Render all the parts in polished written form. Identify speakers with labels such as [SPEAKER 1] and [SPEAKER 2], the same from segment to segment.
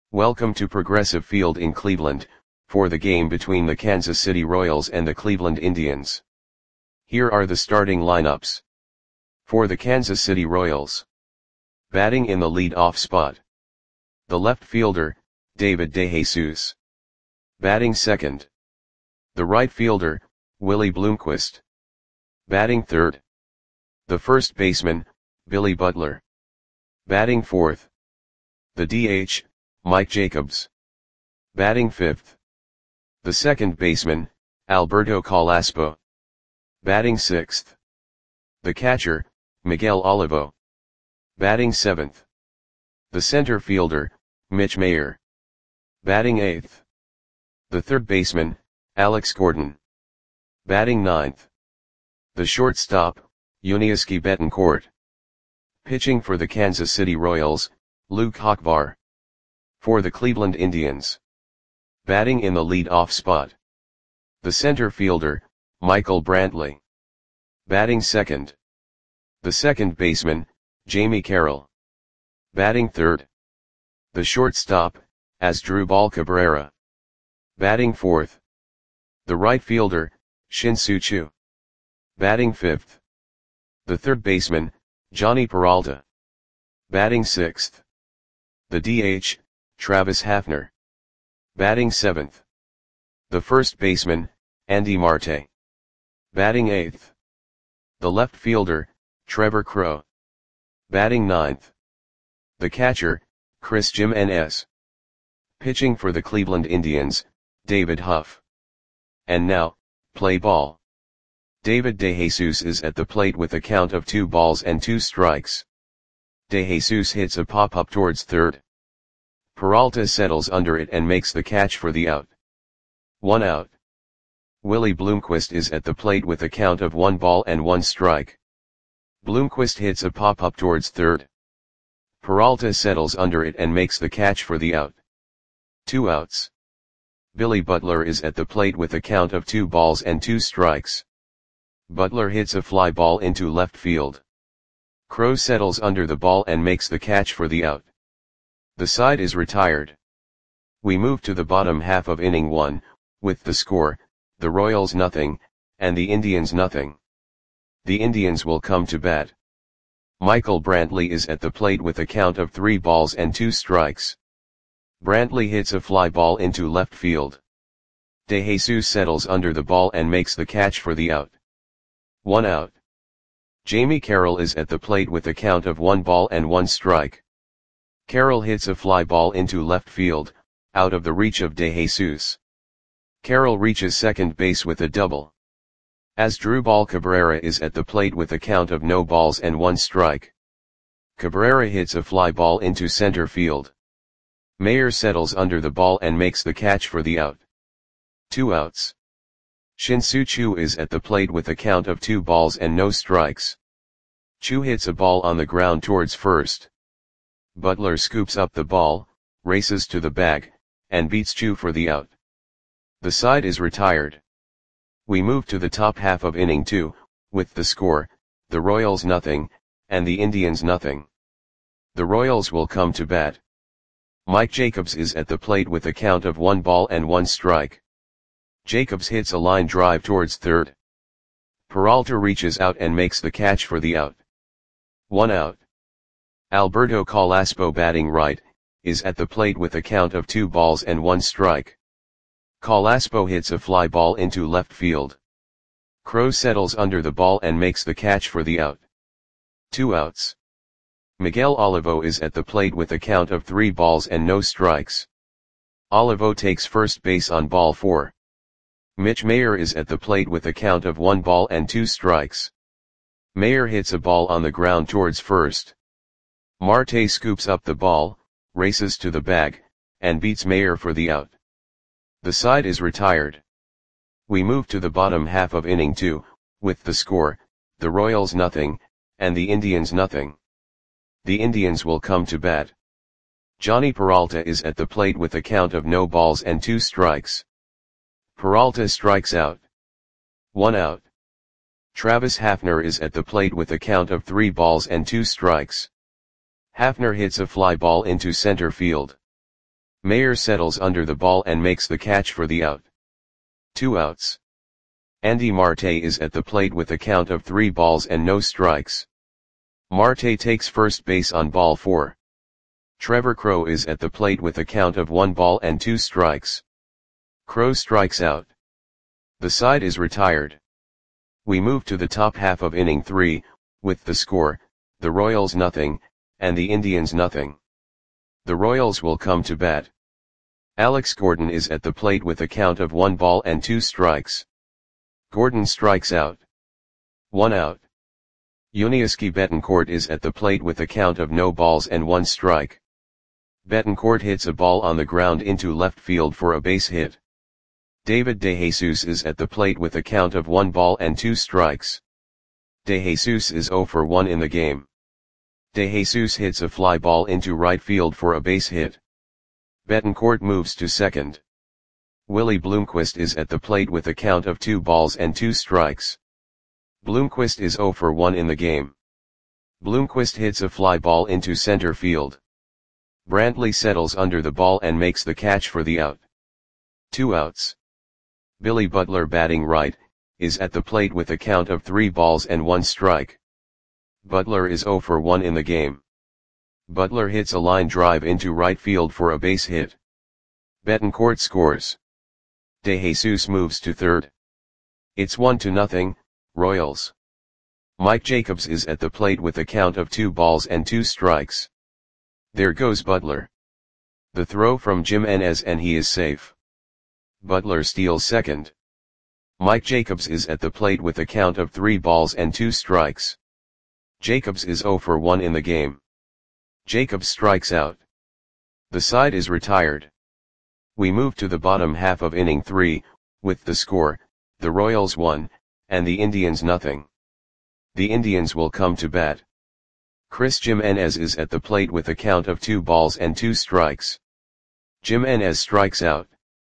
[SPEAKER 1] Welcome to Progressive Field in Cleveland, for the game between the Kansas City Royals and the Cleveland Indians. Here are the starting lineups. For the Kansas City Royals. Batting in the lead-off spot. The left fielder, David DeJesus. Batting second. The right fielder, Willie Bloomquist. Batting third. The first baseman, Billy Butler. Batting fourth. The DH, Mike Jacobs. Batting fifth. The second baseman, Alberto Carrasco. Batting sixth. The catcher, Miguel Olivo. Batting seventh. The center fielder, Mitch Mayer. Batting eighth. The third baseman, Alex Gordon. Batting ninth. The shortstop, Yuniesky Betancourt. Pitching for the Kansas City Royals, Luke Hochvar. For the Cleveland Indians. Batting in the lead-off spot. The center fielder, Michael Brantley. Batting second. The second baseman, Jamie Carroll. Batting third. The shortstop, Asdrubal Cabrera. Batting fourth. The right fielder, Shin-Soo Choo. Batting fifth. The third baseman, Johnny Peralta. Batting sixth. The DH, Travis Hafner. Batting seventh. The first baseman, Andy Marte. Batting eighth. The left fielder, Trevor Crowe. Batting ninth. The catcher, Chris Jimenez. Pitching for the Cleveland Indians, David Huff. And now, play ball. David DeJesus is at the plate with a count of 2-2 strikes. DeJesus hits a pop-up towards third. Peralta settles under it and makes the catch for the out. 1 out. Willie Bloomquist is at the plate with a count of 1-1 strike. Bloomquist hits a pop-up towards third. Peralta settles under it and makes the catch for the out. 2 outs. Billy Butler is at the plate with a count of 2-2 strikes. Butler hits a fly ball into left field. Crowe settles under the ball and makes the catch for the out. The side is retired. We move to the bottom half of inning 1, with the score, the Royals nothing, and the Indians nothing. The Indians will come to bat. Michael Brantley is at the plate with a count of 3-2 strikes. Brantley hits a fly ball into left field. DeJesus settles under the ball and makes the catch for the out. 1 out. Jamie Carroll is at the plate with a count of 1-1 strike. Carroll hits a fly ball into left field, out of the reach of DeJesus. Carroll reaches second base with a double. Asdrubal Cabrera is at the plate with a count of 0-1 strike. Cabrera hits a fly ball into center field. Mayer settles under the ball and makes the catch for the out. 2 outs. Shin-Soo Choo is at the plate with a count of 2-0 strikes. Choo hits a ball on the ground towards first. Butler scoops up the ball, races to the bag, and beats Choo for the out. The side is retired. We move to the top half of inning 2, with the score, the Royals nothing, and the Indians nothing. The Royals will come to bat. Mike Jacobs is at the plate with a count of 1-1 strike. Jacobs hits a line drive towards third. Peralta reaches out and makes the catch for the out. 1 out. Alberto Carrasco, batting right, is at the plate with a count of 2-1 strike. Carrasco hits a fly ball into left field. Crowe settles under the ball and makes the catch for the out. 2 outs. Miguel Olivo is at the plate with a count of 3-0 strikes. Olivo takes first base on ball 4. Mitch Mayer is at the plate with a count of 1-2 strikes. Mayer hits a ball on the ground towards first. Marte scoops up the ball, races to the bag, and beats Mayer for the out. The side is retired. We move to the bottom half of inning 2, with the score, the Royals nothing, and the Indians nothing. The Indians will come to bat. Johnny Peralta is at the plate with a count of 0-2 strikes. Peralta strikes out. 1 out. Travis Hafner is at the plate with a count of 3-2 strikes. Hafner hits a fly ball into center field. Mayer settles under the ball and makes the catch for the out. 2 outs. Andy Marte is at the plate with a count of 3 balls and no strikes. Marte takes first base on ball 4. Trevor Crowe is at the plate with a count of 1 ball and 2 strikes. Crowe strikes out. The side is retired. We move to the top half of inning 3, with the score, the Royals nothing, and the Indians nothing. The Royals will come to bat. Alex Gordon is at the plate with a count of 1 ball and 2 strikes. Gordon strikes out. 1 out. Yuniesky Betancourt is at the plate with a count of no balls and 1 strike. Betancourt hits a ball on the ground into left field for a base hit. David DeJesus is at the plate with a count of 1 ball and 2 strikes. DeJesus is 0 for 1 in the game. DeJesus hits a fly ball into right field for a base hit. Betancourt moves to second. Willie Bloomquist is at the plate with a count of 2 balls and 2 strikes. Bloomquist is 0 for 1 in the game. Bloomquist hits a fly ball into center field. Brantley settles under the ball and makes the catch for the out. 2 outs. Billy Butler, batting right, is at the plate with a count of 3 balls and 1 strike. Butler is 0 for 1 in the game. Butler hits a line drive into right field for a base hit. Betancourt scores. DeJesus moves to third. It's 1-0, Royals. Mike Jacobs is at the plate with a count of 2 balls and 2 strikes. There goes Butler. The throw from Jimenez and he is safe. Butler steals second. Mike Jacobs is at the plate with a count of 3 balls and 2 strikes. Jacobs is 0 for 1 in the game. Jacobs strikes out. The side is retired. We move to the bottom half of inning 3, with the score, the Royals 1, and the Indians nothing. The Indians will come to bat. Chris Jimenez is at the plate with a count of 2 balls and 2 strikes. Jimenez strikes out.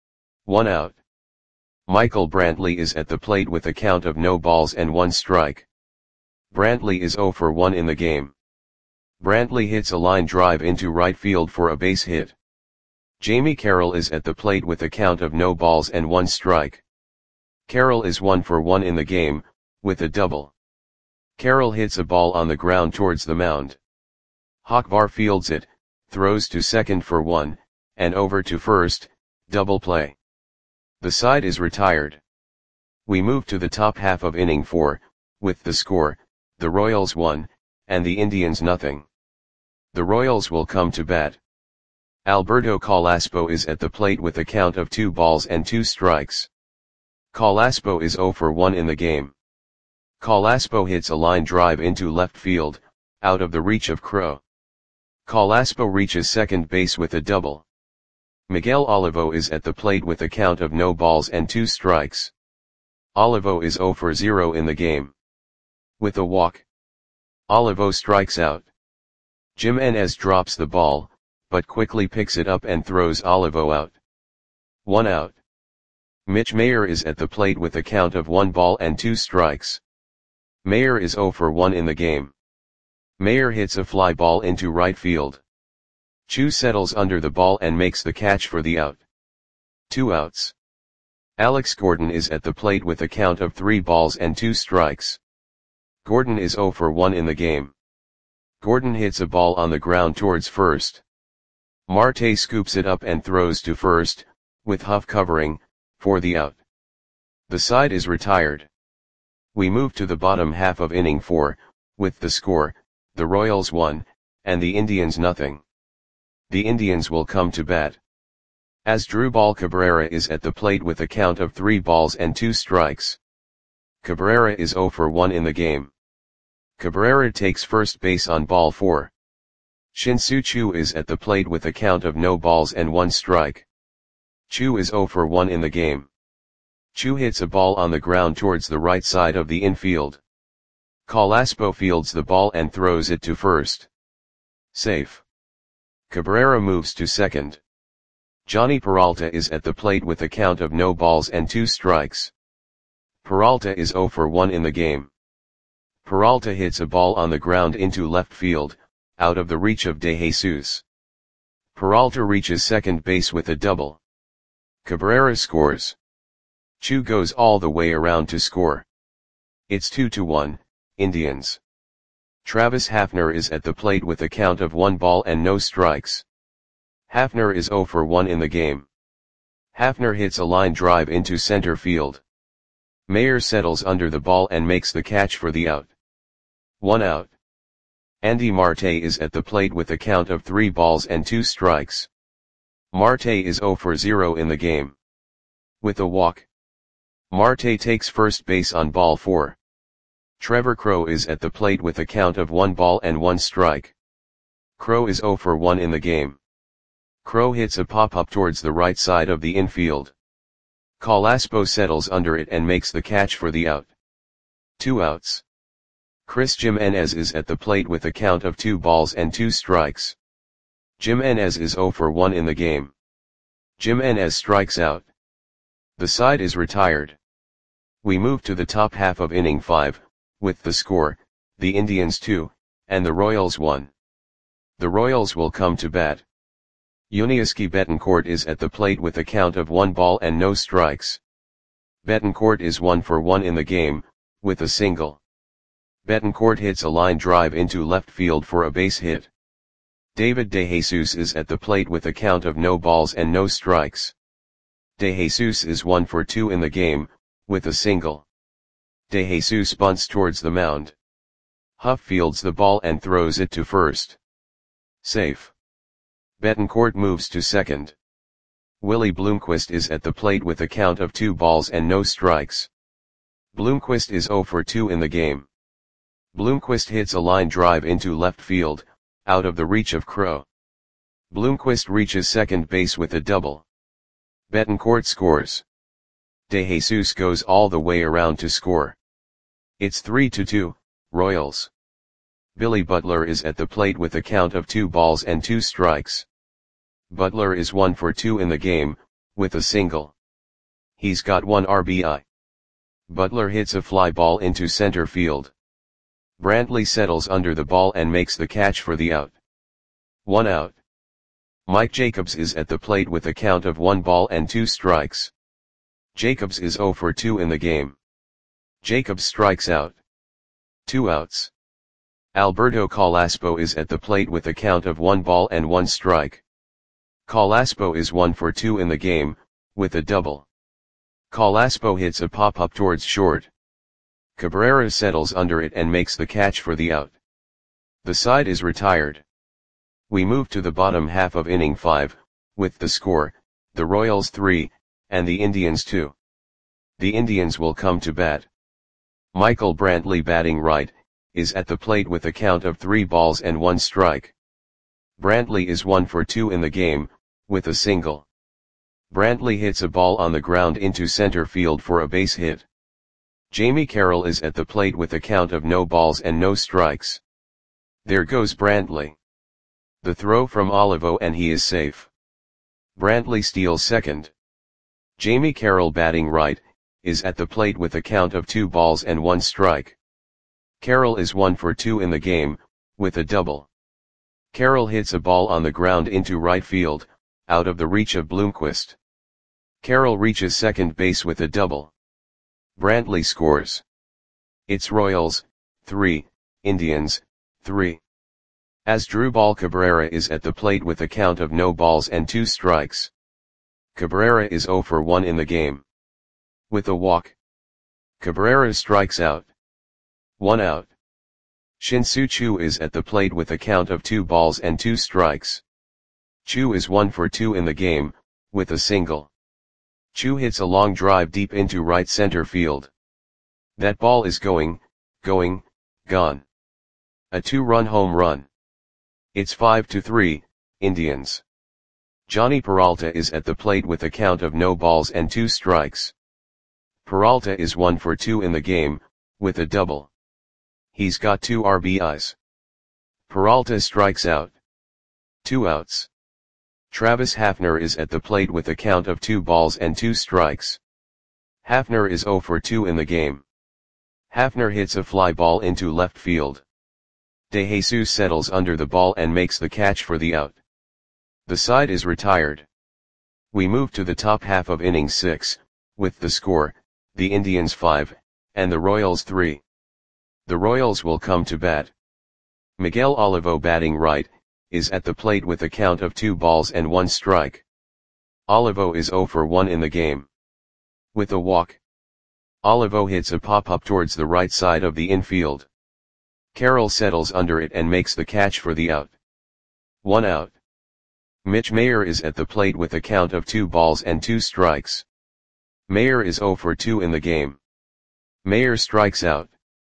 [SPEAKER 1] 1 out. Michael Brantley is at the plate with a count of no balls and 1 strike. Brantley is 0 for 1 in the game. Brantley hits a line drive into right field for a base hit. Jamie Carroll is at the plate with a count of no balls and 1 strike. Carroll is 1 for 1 in the game, with a double. Carroll hits a ball on the ground towards the mound. Hochvar fields it, throws to second for 1, and over to first, double play. The side is retired. We move to the top half of inning 4, with the score, the Royals 1, and the Indians nothing. The Royals will come to bat. Alberto Calaspo is at the plate with a count of 2 balls and 2 strikes. Calaspo is 0 for 1 in the game. Calaspo hits a line drive into left field, out of the reach of Crowe. Calaspo reaches second base with a double. Miguel Olivo is at the plate with a count of no balls and 2 strikes. Olivo is 0 for 0 in the game. With a walk, Olivo strikes out. Jimenez drops the ball, but quickly picks it up and throws Olivo out. 1 out. Mitch Mayer is at the plate with a count of 1 ball and 2 strikes. Mayer is 0 for 1 in the game. Mayer hits a fly ball into right field. Chu settles under the ball and makes the catch for the out. 2 outs. Alex Gordon is at the plate with a count of 3 balls and 2 strikes. Gordon is 0 for 1 in the game. Gordon hits a ball on the ground towards first. Marte scoops it up and throws to first, with Huff covering, for the out. The side is retired. We move to the bottom half of inning 4, with the score, the Royals 1, and the Indians nothing. The Indians will come to bat. Asdrubal Cabrera is at the plate with a count of 3 balls and 2 strikes. Cabrera is 0 for 1 in the game. Cabrera takes first base on ball 4. Shin-Soo Choo is at the plate with a count of no balls and 1 strike. Choo is 0 for 1 in the game. Choo hits a ball on the ground towards the right side of the infield. Calaspo fields the ball and throws it to first. Safe. Cabrera moves to second. Johnny Peralta is at the plate with a count of no balls and 2 strikes. Peralta is 0 for 1 in the game. Peralta hits a ball on the ground into left field, out of the reach of DeJesus. Peralta reaches second base with a double. Cabrera scores. Chu goes all the way around to score. It's 2-1, Indians. Travis Hafner is at the plate with a count of 1 ball and no strikes. Hafner is 0 for 1 in the game. Hafner hits a line drive into center field. Mayer settles under the ball and makes the catch for the out. 1 out. Andy Marte is at the plate with a count of 3 balls and 2 strikes. Marte is 0 for 0 in the game. With a walk. Marte takes first base on ball 4. Trevor Crowe is at the plate with a count of 1 ball and 1 strike. Crowe is 0 for 1 in the game. Crowe hits a pop-up towards the right side of the infield. Calaspo settles under it and makes the catch for the out. 2 outs. Chris Jimenez is at the plate with a count of 2 balls and 2 strikes. Jimenez is 0 for 1 in the game. Jimenez strikes out. The side is retired. We move to the top half of inning 5, with the score, the Indians 2, and the Royals 1. The Royals will come to bat. Yuniesky Betancourt is at the plate with a count of 1 ball and no strikes. Betancourt is 1 for 1 in the game, with a single. Betancourt hits a line drive into left field for a base hit. David DeJesus is at the plate with a count of no balls and no strikes. DeJesus is 1 for 2 in the game, with a single. DeJesus bunts towards the mound. Huff fields the ball and throws it to first. Safe. Betancourt moves to second. Willie Bloomquist is at the plate with a count of 2 balls and no strikes. Bloomquist is 0 for 2 in the game. Bloomquist hits a line drive into left field, out of the reach of Crowe. Bloomquist reaches second base with a double. Betancourt scores. DeJesus goes all the way around to score. It's 3-2, Royals. Billy Butler is at the plate with a count of 2 balls and 2 strikes. Butler is 1 for 2 in the game, with a single. He's got 1 RBI. Butler hits a fly ball into center field. Brantley settles under the ball and makes the catch for the out. 1 out. Mike Jacobs is at the plate with a count of 1 ball and 2 strikes. Jacobs is 0 for 2 in the game. Jacobs strikes out. 2 outs. Alberto Calaspo is at the plate with a count of 1 ball and 1 strike. Calaspo is 1 for 2 in the game, with a double. Calaspo hits a pop-up towards short. Cabrera settles under it and makes the catch for the out. The side is retired. We move to the bottom half of inning 5, with the score, the Royals 3, and the Indians 2. The Indians will come to bat. Michael Brantley, batting right, is at the plate with a count of 3 balls and 1 strike. Brantley is 1 for 2 in the game, with a single. Brantley hits a ball on the ground into center field for a base hit. Jamie Carroll is at the plate with a count of no balls and no strikes. There goes Brantley. The throw from Olivo and he is safe. Brantley steals second. Jamie Carroll, batting right, is at the plate with a count of 2 balls and 1 strike. Carroll is 1 for 2 in the game, with a double. Carroll hits a ball on the ground into right field, out of the reach of Bloomquist. Carroll reaches second base with a double. Brantley scores. It's Royals 3, Indians 3. Asdrubal Cabrera is at the plate with a count of no balls and 2 strikes. Cabrera is 0 for 1 in the game. With a walk. Cabrera strikes out. 1 out. Shin-Soo Choo is at the plate with a count of 2 balls and 2 strikes. Choo is 1 for 2 in the game, with a single. Choo hits a long drive deep into right center field. That ball is gone. A 2-run home run. It's 5-3, Indians. Johnny Peralta is at the plate with a count of no balls and 2 strikes. Peralta is 1 for 2 in the game, with a double. He's got 2 RBIs. Peralta strikes out. 2 outs. Travis Hafner is at the plate with a count of 2 balls and 2 strikes. Hafner is 0 for 2 in the game. Hafner hits a fly ball into left field. DeJesus settles under the ball and makes the catch for the out. The side is retired. We move to the top half of inning 6, with the score, the Indians 5, and the Royals 3. The Royals will come to bat. Miguel Olivo, batting right, is at the plate with a count of 2 balls and 1 strike. Olivo is 0 for 1 in the game. With a walk, Olivo hits a pop-up towards the right side of the infield. Carroll settles under it and makes the catch for the out. 1 out. Mitch Mayer is at the plate with a count of 2 balls and 2 strikes. Mayer is 0 for 2 in the game. Mayer strikes out.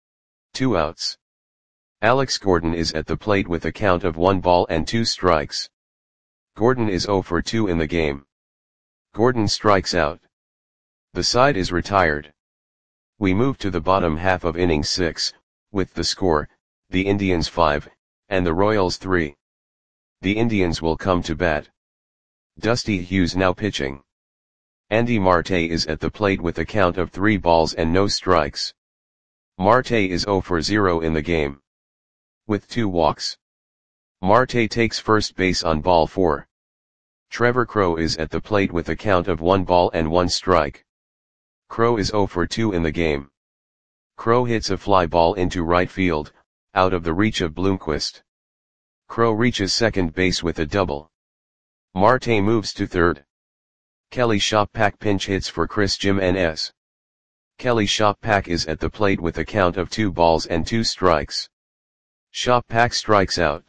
[SPEAKER 1] 2 outs. Alex Gordon is at the plate with a count of 1 ball and 2 strikes. Gordon is 0 for 2 in the game. Gordon strikes out. The side is retired. We move to the bottom half of inning 6, with the score, the Indians 5, and the Royals 3. The Indians will come to bat. Dusty Hughes now pitching. Andy Marte is at the plate with a count of 3 balls and no strikes. Marte is 0 for 0 in the game. With 2 walks. Marte takes first base on ball 4. Trevor Crowe is at the plate with a count of 1 ball and 1 strike. Crowe is 0 for 2 in the game. Crowe hits a fly ball into right field, out of the reach of Bloomquist. Crowe reaches second base with a double. Marte moves to third. Kelly Shoppak pinch hits for Chris Jimenez. Kelly Shoppak is at the plate with a count of 2 balls and 2 strikes. Shoppak strikes out.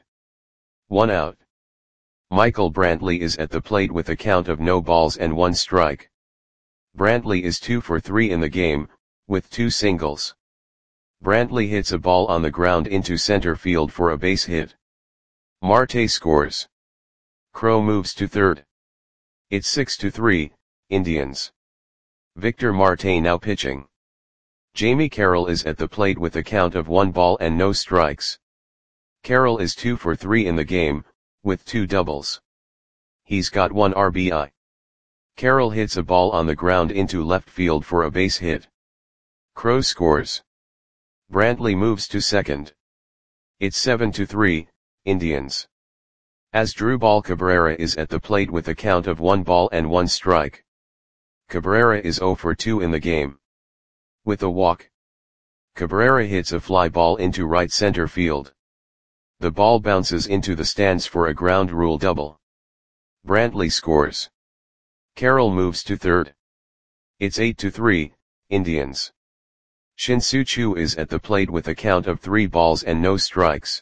[SPEAKER 1] 1 out. Michael Brantley is at the plate with a count of no balls and 1 strike. Brantley is 2 for 3 in the game, with 2 singles. Brantley hits a ball on the ground into center field for a base hit. Marte scores. Crowe moves to third. It's 6-3, Indians. Victor Marte now pitching. Jamie Carroll is at the plate with a count of 1 ball and no strikes. Carroll is 2 for 3 in the game, with 2 doubles. He's got 1 RBI. Carroll hits a ball on the ground into left field for a base hit. Crowe scores. Brantley moves to second. It's 7-3, Indians. Asdrubal Cabrera is at the plate with a count of 1 ball and 1 strike. Cabrera is 0 for 2 in the game. With a walk, Cabrera hits a fly ball into right center field. The ball bounces into the stands for a ground rule double. Brantley scores. Carroll moves to third. It's 8-3, Indians. Shin-Soo Choo is at the plate with a count of 3 balls and no strikes.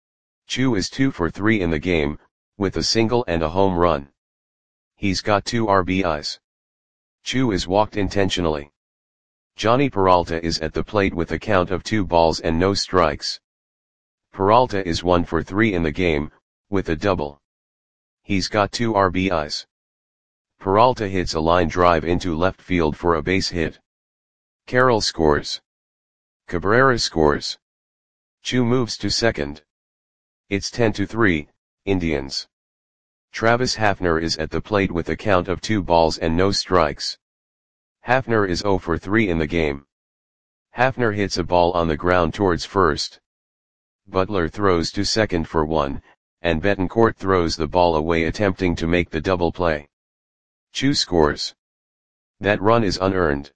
[SPEAKER 1] Choo is 2 for 3 in the game, with a single and a home run. He's got 2 RBIs. Choo is walked intentionally. Johnny Peralta is at the plate with a count of 2 balls and no strikes. Peralta is 1 for 3 in the game, with a double. He's got 2 RBIs. Peralta hits a line drive into left field for a base hit. Carroll scores. Cabrera scores. Choo moves to second. It's 10-3, Indians. Travis Hafner is at the plate with a count of 2 balls and no strikes. Hafner is 0 for 3 in the game. Hafner hits a ball on the ground towards first. Butler throws to second for 1, and Betancourt throws the ball away attempting to make the double play. Choo scores. That run is unearned.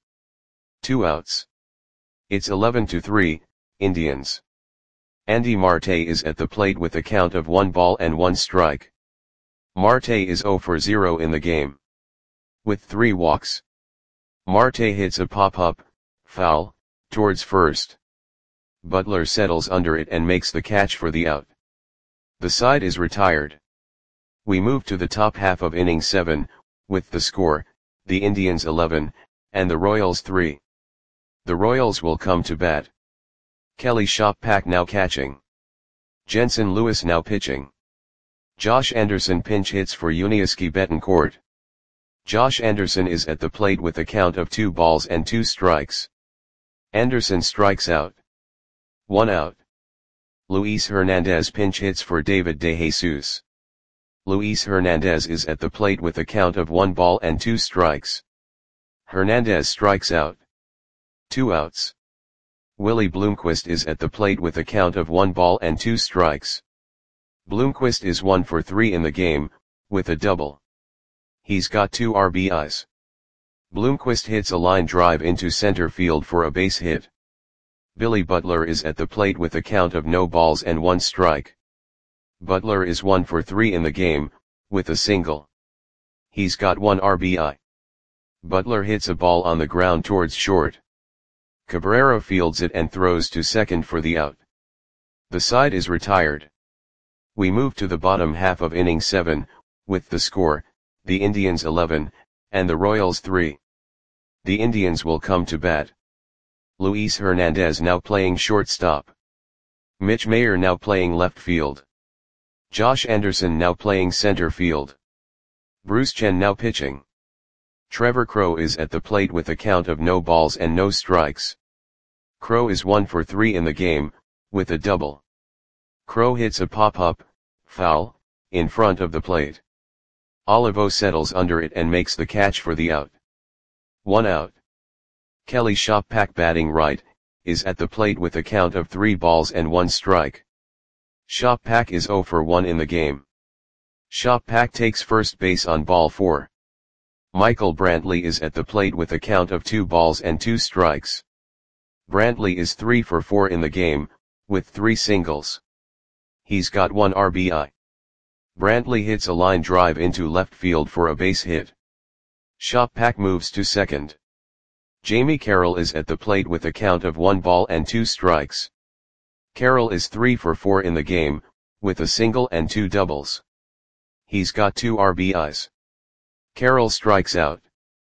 [SPEAKER 1] 2 outs. It's 11-3, Indians. Andy Marte is at the plate with a count of 1 ball and 1 strike. Marte is 0 for 0 in the game. With 3 walks, Marte hits a pop-up, foul, towards first. Butler settles under it and makes the catch for the out. The side is retired. We move to the top half of inning 7, with the score, the Indians 11, and the Royals 3. The Royals will come to bat. Kelly Shoppak now catching. Jensen Lewis now pitching. Josh Anderson pinch hits for Yuniesky Betancourt. Josh Anderson is at the plate with a count of 2 balls and 2 strikes. Anderson strikes out. 1 out. Luis Hernandez pinch hits for David DeJesus. Luis Hernandez is at the plate with a count of 1 ball and 2 strikes. Hernandez strikes out. 2 outs. Willie Bloomquist is at the plate with a count of 1 ball and 2 strikes. Bloomquist is 1 for 3 in the game, with a double. He's got 2 RBIs. Bloomquist hits a line drive into center field for a base hit. Billy Butler is at the plate with a count of no balls and 1 strike. Butler is 1 for 3 in the game, with a single. He's got 1 RBI. Butler hits a ball on the ground towards short. Cabrera fields it and throws to second for the out. The side is retired. We move to the bottom half of inning 7, with the score, the Indians 11, and the Royals 3. The Indians will come to bat. Luis Hernandez now playing shortstop. Mitch Mayer now playing left field. Josh Anderson now playing center field. Bruce Chen now pitching. Trevor Crowe is at the plate with a count of no balls and no strikes. Crowe is 1 for 3 in the game, with a double. Crowe hits a pop-up, foul, in front of the plate. Olivo settles under it and makes the catch for the out. 1 out. Kelly Shoppak batting right, is at the plate with a count of 3 balls and 1 strike. Shoppak is 0 for 1 in the game. Shoppak takes first base on ball 4. Michael Brantley is at the plate with a count of 2 balls and 2 strikes. Brantley is 3 for 4 in the game, with 3 singles. He's got 1 RBI. Brantley hits a line drive into left field for a base hit. Shoppak moves to second. Jamie Carroll is at the plate with a count of 1 ball and 2 strikes. Carroll is 3 for 4 in the game, with a single and 2 doubles. He's got 2 RBIs. Carroll strikes out.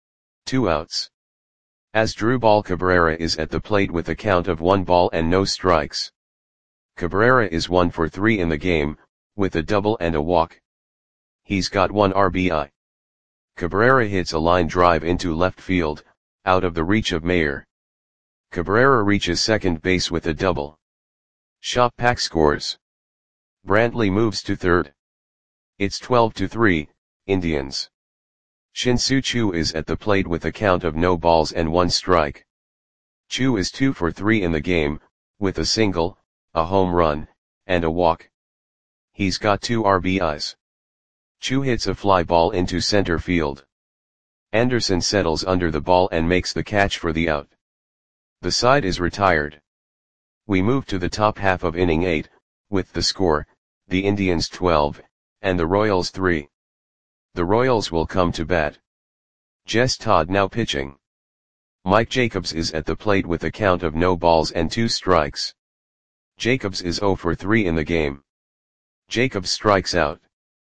[SPEAKER 1] 2 outs. Asdrubal Cabrera is at the plate with a count of 1 ball and no strikes. Cabrera is 1 for 3 in the game, with a double and a walk. He's got 1 RBI. Cabrera hits a line drive into left field, out of the reach of Mayer. Cabrera reaches second base with a double. Shoppak scores. Brantley moves to third. It's 12-3, Indians. Shin-Soo Choo is at the plate with a count of no balls and 1 strike. Choo is 2 for 3 in the game, with a single, a home run, and a walk. He's got 2 RBIs. Choo hits a fly ball into center field. Anderson settles under the ball and makes the catch for the out. The side is retired. We move to the top half of inning 8, with the score, the Indians 12, and the Royals 3. The Royals will come to bat. Jess Todd now pitching. Mike Jacobs is at the plate with a count of no balls and 2 strikes. Jacobs is 0 for 3 in the game. Jacobs strikes out.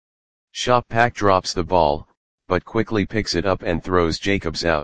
[SPEAKER 1] Shoppak drops the ball, but quickly picks it up and throws Jacobs out.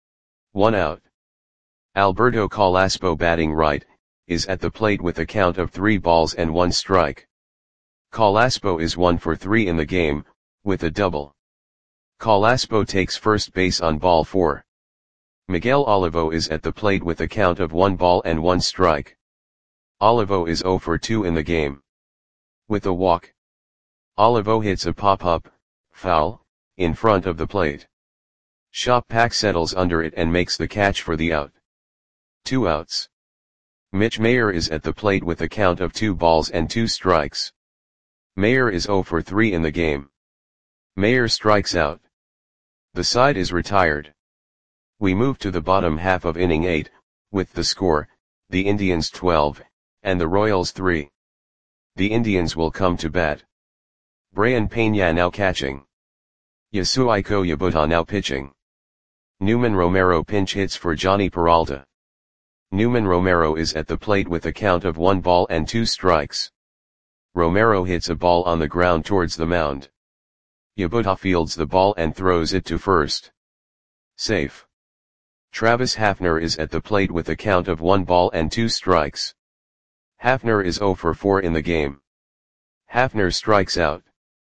[SPEAKER 1] 1 out. Alberto Calaspo batting right, is at the plate with a count of 3 balls and 1 strike. Calaspo is 1 for 3 in the game, with a double. Calaspo takes first base on ball 4. Miguel Olivo is at the plate with a count of 1 ball and 1 strike. Olivo is 0 for 2 in the game. With a walk. Olivo hits a pop-up, foul, in front of the plate. Shoppak settles under it and makes the catch for the out. 2 outs. Mitch Mayer is at the plate with a count of 2 balls and 2 strikes. Mayer is 0 for 3 in the game. Mayer strikes out. The side is retired. We move to the bottom half of inning 8, with the score, the Indians 12, and the Royals 3. The Indians will come to bat. Brayan Peña now catching. Yasuhiko Yabuta now pitching. Newman Romero pinch hits for Johnny Peralta. Newman Romero is at the plate with a count of 1 ball and 2 strikes. Romero hits a ball on the ground towards the mound. Yabuta fields the ball and throws it to first. Safe. Travis Hafner is at the plate with a count of 1 ball and 2 strikes. Hafner is 0 for 4 in the game. Hafner strikes out.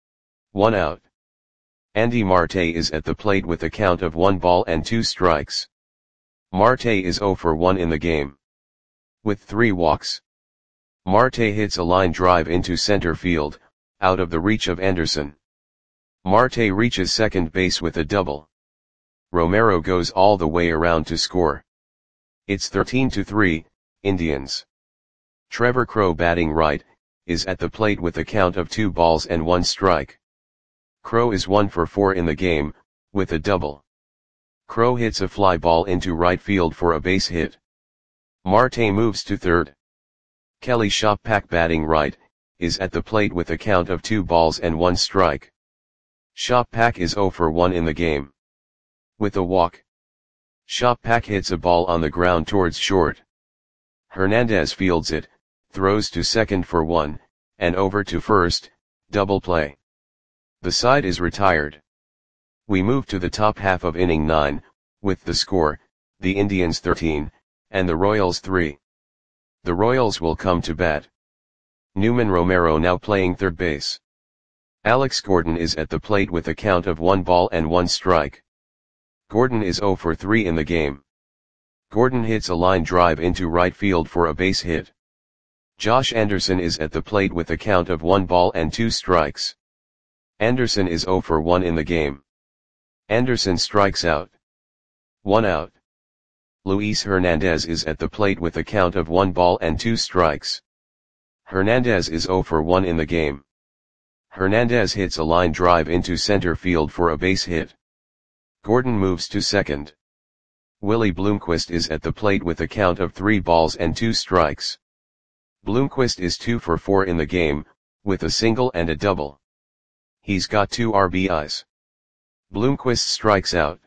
[SPEAKER 1] 1 out. Andy Marte is at the plate with a count of 1 ball and 2 strikes. Marte is 0 for 1 in the game. With 3 walks. Marte hits a line drive into center field, out of the reach of Anderson. Marte reaches second base with a double. Romero goes all the way around to score. It's 13-3, Indians. Trevor Crowe batting right, is at the plate with a count of 2 balls and 1 strike. Crow is 1 for 4 in the game, with a double. Crow hits a fly ball into right field for a base hit. Marte moves to third. Kelly Shoppak, batting right, is at the plate with a count of 2 balls and 1 strike. Shoppak is 0 for 1 in the game. With a walk, Shoppak hits a ball on the ground towards short. Hernandez fields it, throws to second for 1, and over to first, double play. The side is retired. We move to the top half of inning 9, with the score, the Indians 13, and the Royals 3. The Royals will come to bat. Newman Romero now playing third base. Alex Gordon is at the plate with a count of 1 ball and 1 strike. Gordon is 0 for 3 in the game. Gordon hits a line drive into right field for a base hit. Josh Anderson is at the plate with a count of 1 ball and 2 strikes. Anderson is 0 for 1 in the game. Anderson strikes out. 1 out. Luis Hernandez is at the plate with a count of 1 ball and 2 strikes. Hernandez is 0 for 1 in the game. Hernandez hits a line drive into center field for a base hit. Gordon moves to second. Willie Bloomquist is at the plate with a count of 3 balls and 2 strikes. Bloomquist is 2 for 4 in the game, with a single and a double. He's got 2 RBIs. Bloomquist strikes out.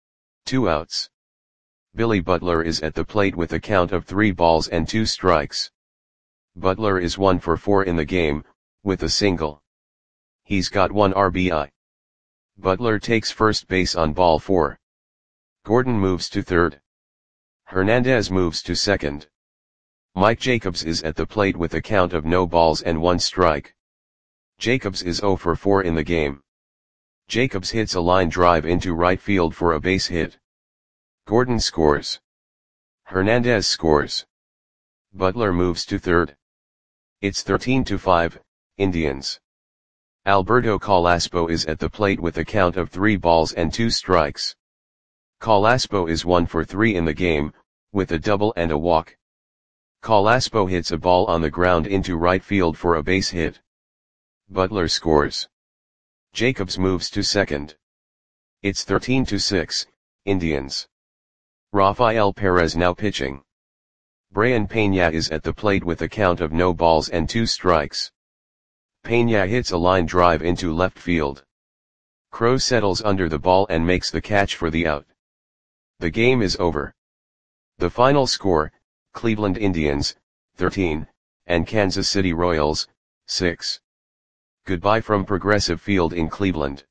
[SPEAKER 1] 2 outs. Billy Butler is at the plate with a count of 3 balls and 2 strikes. Butler is 1 for 4 in the game, with a single. He's got 1 RBI. Butler takes first base on ball 4. Gordon moves to third. Hernandez moves to second. Mike Jacobs is at the plate with a count of no balls and 1 strike. Jacobs is 0 for 4 in the game. Jacobs hits a line drive into right field for a base hit. Gordon scores. Hernandez scores. Butler moves to third. It's 13-5, Indians. Alberto Calaspo is at the plate with a count of 3 balls and 2 strikes. Calaspo is 1 for 3 in the game, with a double and a walk. Calaspo hits a ball on the ground into right field for a base hit. Butler scores. Jacobs moves to second. It's 13-6, Indians. Rafael Perez now pitching. Brayan Peña is at the plate with a count of no balls and 2 strikes. Peña hits a line drive into left field. Crow settles under the ball and makes the catch for the out. The game is over. The final score, Cleveland Indians, 13, and Kansas City Royals, 6. Goodbye from Progressive Field in Cleveland.